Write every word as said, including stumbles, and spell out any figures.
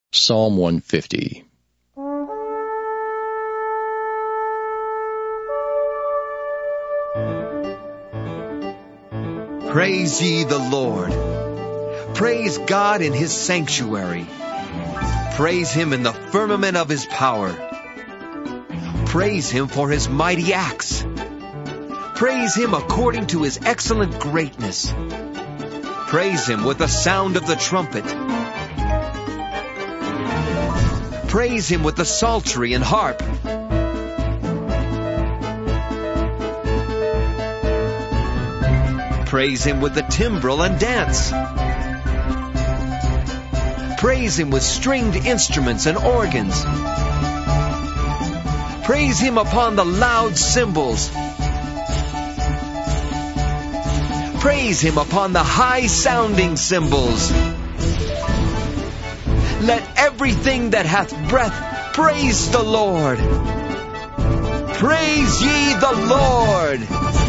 Psalm one fifty. Praise ye the Lord. Praise God in his sanctuary. Praise him in the firmament of his power. Praise him for his mighty acts. Praise him according to his excellent greatness. Praise him with the sound of the trumpet. Praise him with the psaltery and harp. Praise him with the timbrel and dance. Praise him with stringed instruments and organs. Praise him upon the loud cymbals. Praise him upon the high-sounding cymbals. Let everything that hath breath praise the Lord. Praise ye the Lord.